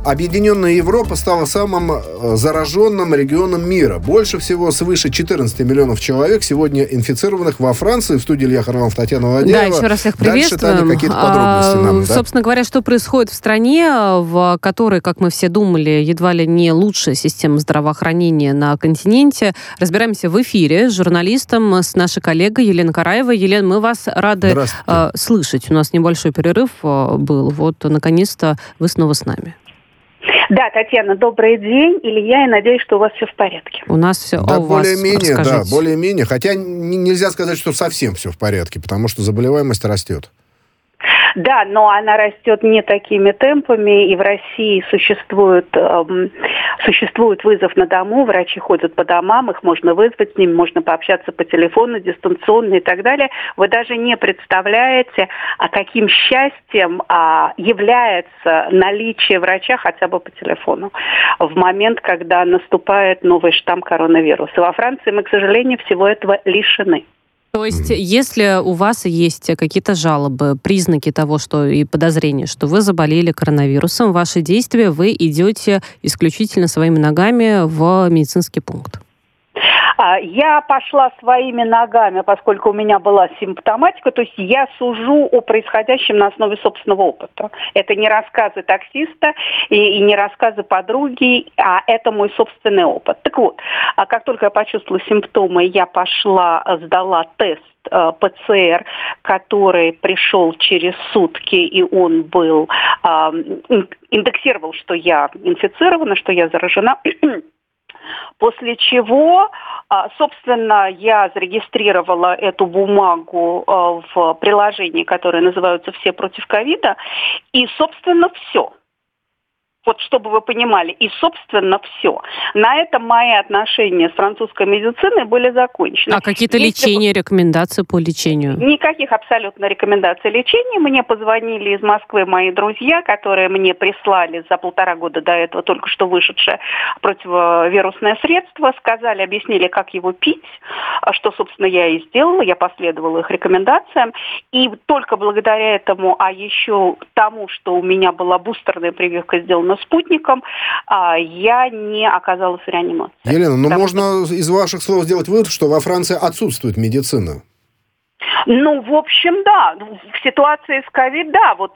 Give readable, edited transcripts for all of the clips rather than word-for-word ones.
Объединенная Европа стала самым зараженным регионом мира. Больше всего свыше 14 миллионов человек сегодня инфицированных во Франции. В студии Илья Харламов, Татьяна Владеева. Да, еще раз всех приветствуем. Дальше, Таня, какие-то подробности нам, да? Собственно говоря, что происходит в стране, в которой, как мы все думали, едва ли не лучшая система здравоохранения на континенте. Разбираемся в эфире с журналистом, с нашей коллегой Еленой Караевой. Елена, мы вас рады слышать. У нас небольшой перерыв был. Вот, наконец-то, вы снова с нами. Да, Татьяна, добрый день, Илья, и надеюсь, что у вас все в порядке. У нас все, да, у вас, более-менее, расскажите. Да, более-менее, хотя нельзя сказать, что совсем все в порядке, потому что заболеваемость растет. Да, но она растет не такими темпами, и в России существует вызов на дому, врачи ходят по домам, их можно вызвать, с ними можно пообщаться по телефону, дистанционно и так далее. Вы даже не представляете, каким счастьем является наличие врача хотя бы по телефону в момент, когда наступает новый штамм коронавируса. Во Франции мы, к сожалению, всего этого лишены. То есть, если у вас есть какие-то жалобы, признаки того, что и подозрения, что вы заболели коронавирусом, ваши действия, вы идете исключительно своими ногами в медицинский пункт? Я пошла своими ногами, поскольку у меня была симптоматика, то есть я сужу о происходящем на основе собственного опыта. Это не рассказы таксиста и не рассказы подруги, а это мой собственный опыт. Так вот, как только я почувствовала симптомы, я пошла, сдала тест ПЦР, который пришел через сутки, и он был индексировал, что я инфицирована, что я заражена. После чего, собственно, я зарегистрировала эту бумагу в приложении, которое называется «Все против ковида», и, собственно, все. Вот чтобы вы понимали, и, собственно, все. На этом мои отношения с французской медициной были закончены. А какие-то лечения, рекомендации по лечению? Никаких абсолютно рекомендаций лечения. Мне позвонили из Москвы мои друзья, которые мне прислали за 1,5 года до этого только что вышедшее противовирусное средство, сказали, объяснили, как его пить, что, собственно, я и сделала, я последовала их рекомендациям. И только благодаря этому, а еще тому, что у меня была бустерная прививка сделана спутником, я не оказалась в реанимации. Елена, можно из ваших слов сделать вывод, что во Франции отсутствует медицина? Ну, в общем, да. В ситуации с ковид, да. Вот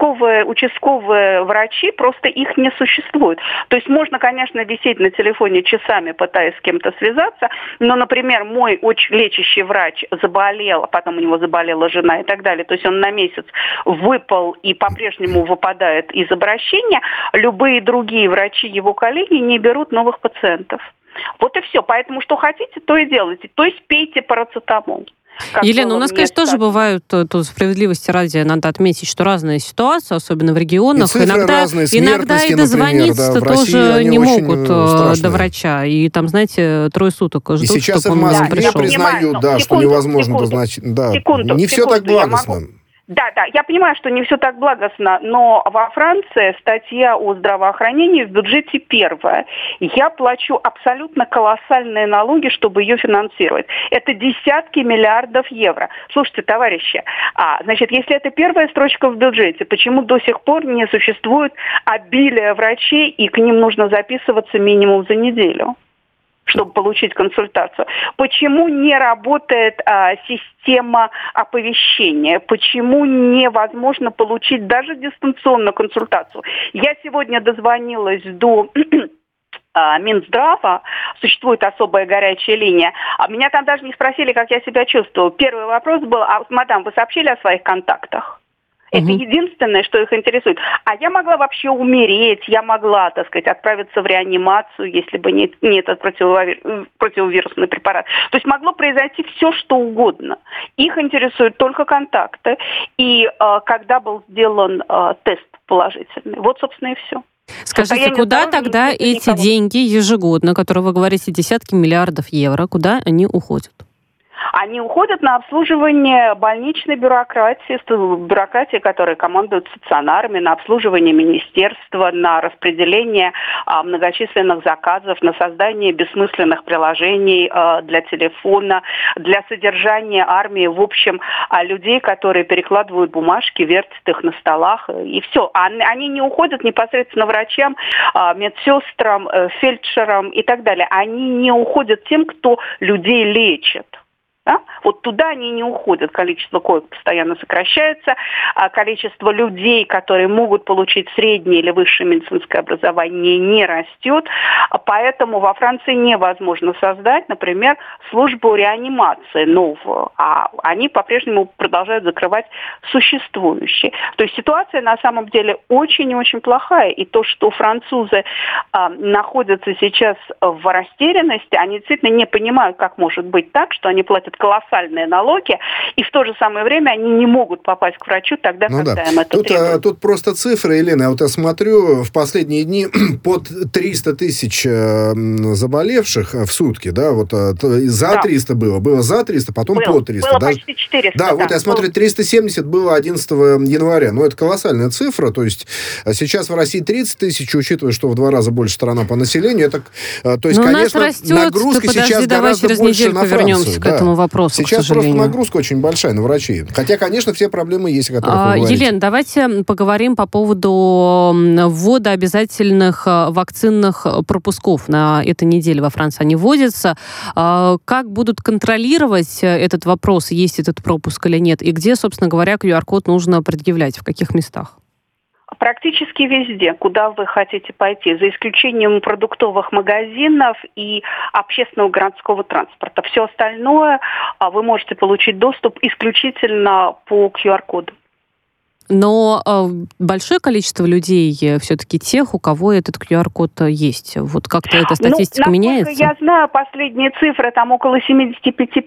участковые врачи, просто их не существует. То есть можно, конечно, висеть на телефоне часами, пытаясь с кем-то связаться, но, например, мой лечащий врач заболел, а потом у него заболела жена и так далее. То есть он на месяц выпал и по-прежнему выпадает из обращения. Любые другие врачи, его коллеги, не берут новых пациентов. Вот и все. Поэтому что хотите, то и делайте. То есть пейте парацетамол. Елена, у нас, конечно, тоже бывают, тут справедливости ради, надо отметить, что разные ситуации, особенно в регионах. И иногда и дозвониться, например, да, тоже не могут до врача. И там, знаете, 3 суток ждут, и сейчас чтобы он в пришел. Москве признают, да, что невозможно назначить. Да. Не все так благостно. Да, я понимаю, что не все так благостно, но во Франции статья о здравоохранении в бюджете первая. Я плачу абсолютно колоссальные налоги, чтобы ее финансировать. Это десятки миллиардов евро. Слушайте, товарищи, значит, если это первая строчка в бюджете, почему до сих пор не существует обилие врачей, и к ним нужно записываться минимум за неделю, чтобы получить консультацию? Почему не работает система оповещения? Почему невозможно получить даже дистанционную консультацию? Я сегодня дозвонилась до Минздрава, существует особая горячая линия. Меня там даже не спросили, как я себя чувствую. Первый вопрос был: мадам, вы сообщили о своих контактах? Это единственное, что их интересует. А я могла вообще умереть, я могла, так сказать, отправиться в реанимацию, если бы не этот противовирусный препарат. То есть могло произойти все, что угодно. Их интересуют только контакты. И когда был сделан тест положительный. Вот, собственно, и все. Скажите, куда тогда эти деньги ежегодно, которые вы говорите, десятки миллиардов евро, куда они уходят? Они уходят на обслуживание больничной бюрократии, которая командует стационарами, на обслуживание министерства, на распределение многочисленных заказов, на создание бессмысленных приложений для телефона, для содержания армии, в общем, людей, которые перекладывают бумажки, вертят их на столах, и все. Они не уходят непосредственно врачам, медсестрам, фельдшерам и так далее. Они не уходят тем, кто людей лечит. Да? Вот туда они не уходят. Количество коек постоянно сокращается, а количество людей, которые могут получить среднее или высшее медицинское образование, не растет. Поэтому во Франции невозможно создать, например, службу реанимации новую. А они по-прежнему продолжают закрывать существующие. То есть ситуация на самом деле очень и очень плохая. И то, что французы находятся сейчас в растерянности, они действительно не понимают, как может быть так, что они платят колоссальные налоги, и в то же самое время они не могут попасть к врачу тогда, когда им это требуется. Тут просто цифры, Елена. Я вот я смотрю, в последние дни под 300 тысяч заболевших в сутки, да, вот за 300 было за 300, потом по 300. Было почти 400. Да, вот я смотрю, 370 было 11 января. Ну, это колоссальная цифра, то есть сейчас в России 30 тысяч, учитывая, что в 2 раза больше страна по населению, это, то есть, конечно, нагрузка сейчас гораздо больше на Францию. К этому вопросу, сейчас просто нагрузка очень большая на врачей. Хотя, конечно, все проблемы есть, о которых вы говорите. Елена, давайте поговорим по поводу ввода обязательных вакцинных пропусков на этой неделе во Франции. Они вводятся. Как будут контролировать этот вопрос, есть этот пропуск или нет? И где, собственно говоря, QR-код нужно предъявлять? В каких местах? Практически везде, куда вы хотите пойти, за исключением продуктовых магазинов и общественного городского транспорта. Все остальное вы можете получить доступ исключительно по QR-коду. Но большое количество людей все-таки тех, у кого этот QR-код есть. Вот как-то эта статистика меняется? Я знаю, последние цифры, там около 75%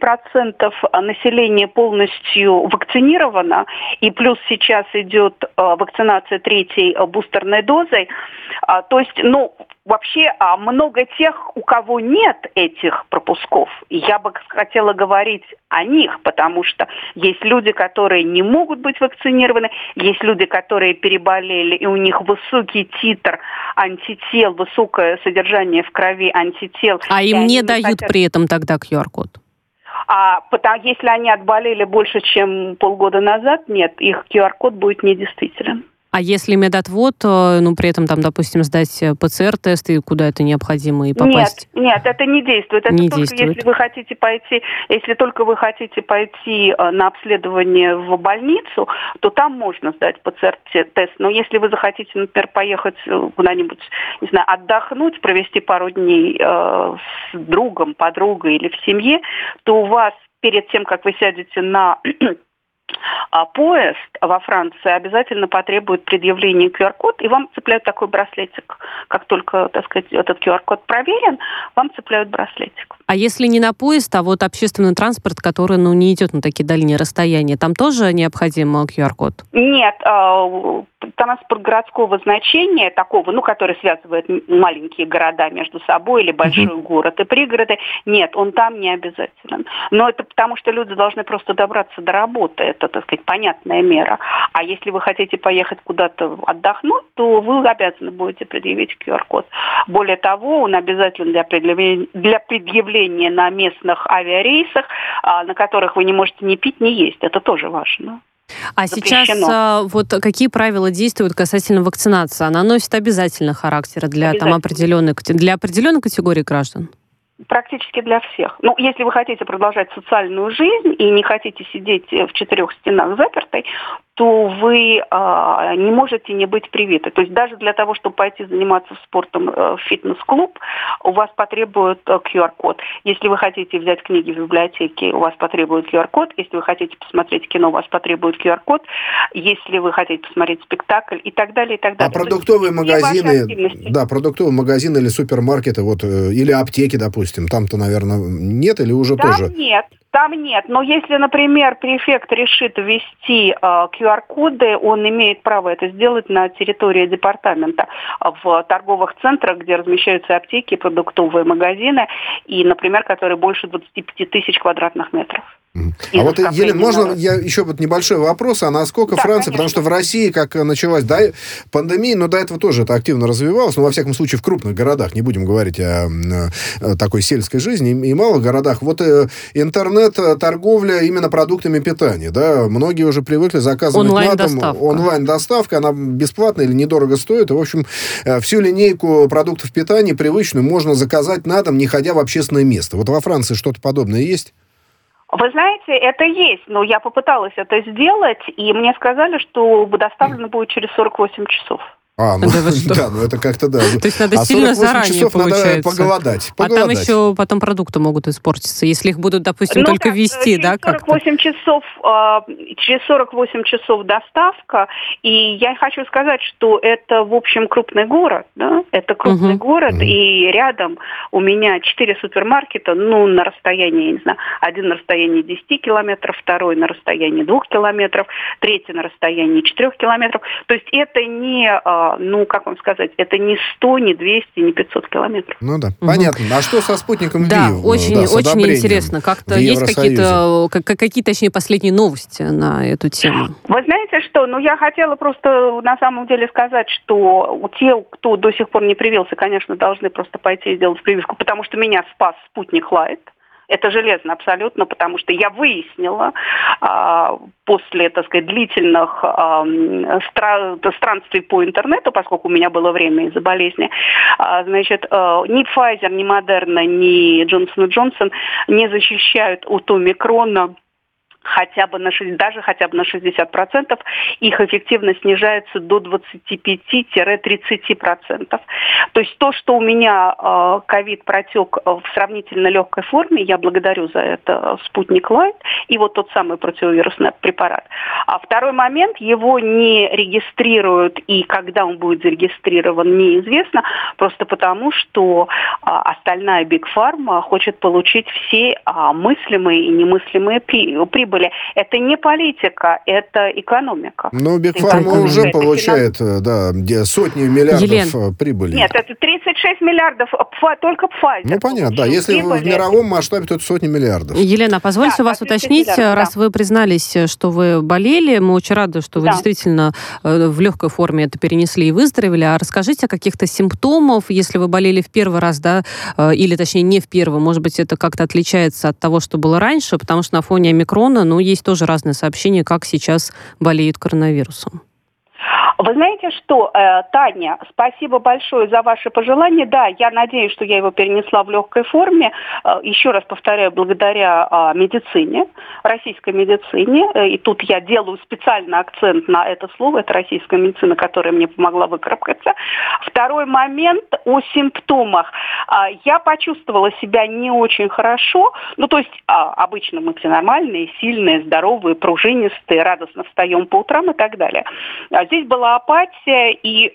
населения полностью вакцинировано, и плюс сейчас идет вакцинация 3-й бустерной дозой. То есть, вообще много тех, у кого нет этих пропусков. Я бы хотела говорить о них, потому что есть люди, которые не могут быть вакцинированы, есть люди, которые переболели, и у них высокий титр антител, высокое содержание в крови антител. А им не дают при этом тогда QR-код? Если они отболели больше, чем полгода назад, нет, их QR-код будет недействителен. А если медотвод, при этом, допустим, сдать ПЦР-тест, и куда это необходимо, и попасть? Нет, это не действует. Это не только действует. Если только вы хотите пойти на обследование в больницу, то там можно сдать ПЦР-тест. Но если вы захотите, например, поехать куда-нибудь, отдохнуть, провести пару дней с другом, подругой или в семье, то у вас перед тем, как вы сядете на поезд во Франции, обязательно потребует предъявления QR-код, и вам цепляют такой браслетик. Как только, этот QR-код проверен, вам цепляют браслетик. А если не на поезд, а вот общественный транспорт, который, не идет на такие дальние расстояния, там тоже необходим QR-код? Нет, транспорт городского значения, такого, который связывает маленькие города между собой или большой город и пригороды, нет, он там не обязателен. Но это потому, что люди должны просто добраться до работы. Это, понятная мера. А если вы хотите поехать куда-то отдохнуть, то вы обязаны будете предъявить QR-код. Более того, он обязателен для предъявления на местных авиарейсах, на которых вы не можете ни пить, ни есть. Это тоже важно. А запрещено. Сейчас какие правила действуют касательно вакцинации? Она носит обязательный характер для определенной категории граждан? Практически для всех. Если вы хотите продолжать социальную жизнь и не хотите сидеть в 4 стенах запертой, то вы не можете не быть привиты. То есть даже для того, чтобы пойти заниматься спортом в фитнес-клуб, у вас потребуют QR-код. Если вы хотите взять книги в библиотеке, у вас потребует QR-код. Если вы хотите посмотреть кино, у вас потребует QR-код. Если вы хотите посмотреть спектакль и так далее, и так далее. А продуктовые магазины, продуктовые магазины или супермаркеты, или аптеки, допустим, там-то, наверное, нет или уже тоже? Нет. Там нет, но если, например, префект решит ввести QR-коды, он имеет право это сделать на территории департамента в торговых центрах, где размещаются аптеки, продуктовые магазины, и, например, которые больше 25 тысяч квадратных метров. А вот, Елена, можно я еще вот небольшой вопрос, а насколько Франция, конечно. Потому что в России, как началась пандемия, но до этого тоже это активно развивалось, но во всяком случае в крупных городах, не будем говорить о такой сельской жизни и малых городах, вот интернет-торговля именно продуктами питания, да, многие уже привыкли заказывать на дом, онлайн-доставка, она бесплатная или недорого стоит, и, в общем, всю линейку продуктов питания привычную можно заказать на дом, не ходя в общественное место. Вот во Франции что-то подобное есть? Вы знаете, это есть, но я попыталась это сделать, и мне сказали, что доставлено будет через 48 часов. Да, ну это как-то да. То есть надо сильно заранее, получается. Надо поголодать. А там еще потом продукты могут испортиться, если их будут, допустим, только везти, да, как-то? Через 48 часов доставка, и я хочу сказать, что это, в общем, крупный город, да, это крупный город, и рядом у меня 4 супермаркета, на расстоянии, я не знаю, один на расстоянии 10 километров, второй на расстоянии 2 километров, третий на расстоянии 4 километров. То есть это не... как вам сказать, это не 100, не 200, не 500 километров. Ну да, понятно. А что со спутником Ви? Да, очень интересно. Как-то есть какие, точнее, последние новости на эту тему? Вы знаете что? Я хотела просто на самом деле сказать, что те, кто до сих пор не привился, конечно, должны просто пойти и сделать прививку, потому что меня спас спутник Лайт. Это железно абсолютно, потому что я выяснила после, так сказать, длительных странствий по интернету, поскольку у меня было время из-за болезни, значит, ни Pfizer, ни Moderna, ни Johnson & Johnson не защищают от омикрона даже хотя бы на 60%, их эффективность снижается до 25-30%. То есть то, что у меня ковид протек в сравнительно легкой форме, я благодарю за это спутник Лайт и вот тот самый противовирусный препарат. А второй момент, его не регистрируют, и когда он будет зарегистрирован, неизвестно, просто потому, что остальная Big Pharma хочет получить все мыслимые и немыслимые прибыли. Это не политика, это экономика. Но Big Pharma уже получает сотни миллиардов прибыли. Нет, это 36 миллиардов, только Pfizer. Ну, понятно, да. Если в мировом масштабе, то это сотни миллиардов. Елена, позвольте вас уточнить, раз вы признались, что вы болели, мы очень рады, что вы действительно в легкой форме это перенесли и выздоровели. А расскажите о каких-то симптомах, если вы болели в первый раз, да, или точнее не в первый, может быть, это как-то отличается от того, что было раньше, потому что на фоне омикрона, есть тоже разные сообщения, как сейчас болеют коронавирусом. Вы знаете что, Таня, спасибо большое за ваши пожелания. Да, я надеюсь, что я его перенесла в легкой форме. Еще раз повторяю, благодаря медицине, российской медицине. И тут я делаю специально акцент на это слово. Это российская медицина, которая мне помогла выкарабкаться. Второй момент о симптомах. Я почувствовала себя не очень хорошо. То есть обычно мы все нормальные, сильные, здоровые, пружинистые, радостно встаем по утрам и так далее. Здесь была апатия и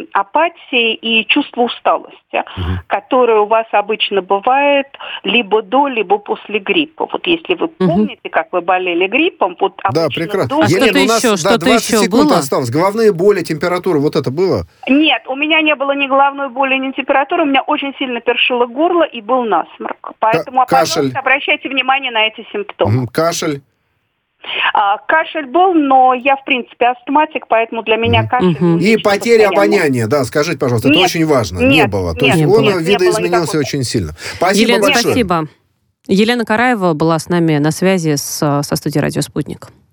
чувство усталости, которое у вас обычно бывает либо до, либо после гриппа. Вот если вы помните, как вы болели гриппом, вот да, прекрасно. Елена, у нас 20 секунд осталось. Головные боли, температура, вот это было? Нет, у меня не было ни головной боли, ни температуры. У меня очень сильно першило горло и был насморк. Поэтому, пожалуйста, обращайте внимание на эти симптомы. Кашель? Кашель был, но я, в принципе, астматик, поэтому для меня кашель... И потеря обоняния, да, скажите, пожалуйста, это очень важно. Не было. То есть он видоизменился очень сильно. Спасибо Елена, большое. Спасибо. Елена Караева была с нами на связи со студией «Радио Спутник».